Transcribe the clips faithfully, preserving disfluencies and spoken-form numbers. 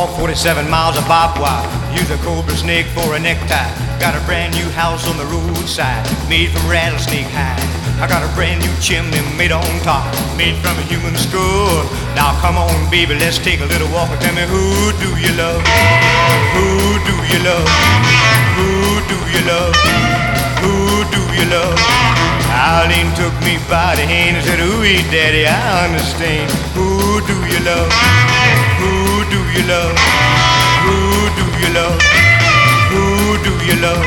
walk forty-seven miles of barbed wire. Use a cobra snake for a necktie. Got a brand new house on the roadside, made from rattlesnake hide. I got a brand new chimney made on top, made from a human skull. Now come on, baby, let's take a little walk and tell me, who do you love? Who do you love? Who do you love? Who do you love? Eileen took me by the hand and said, ooh, daddy, I understand. Who do you love? Who do you love? Who do you love? Who do you love?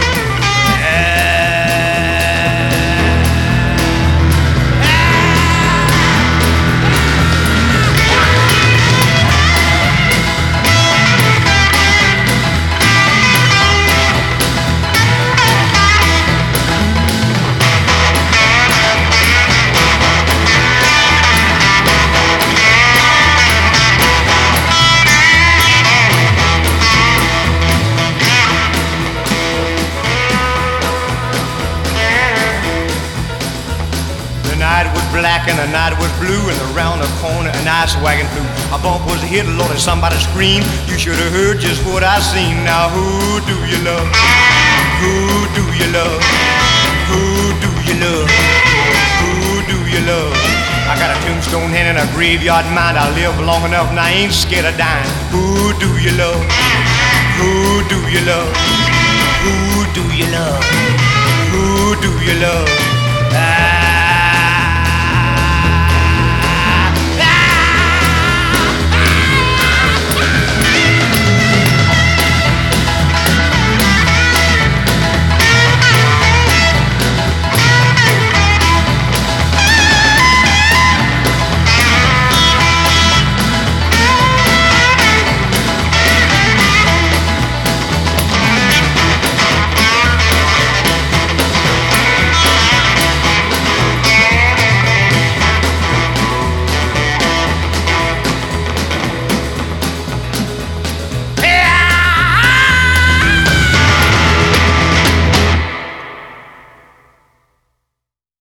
Black and the night was blue, and around the corner an ice wagon flew. A bump was hit, Lord, and somebody screamed. You should have heard just what I seen. Now who do you love? Who do you love? Who do you love? Who do you love? I got a tombstone hand and a graveyard mind. I live long enough and I ain't scared of dying. Who do you love? Who do you love? Who do you love? Who do you love?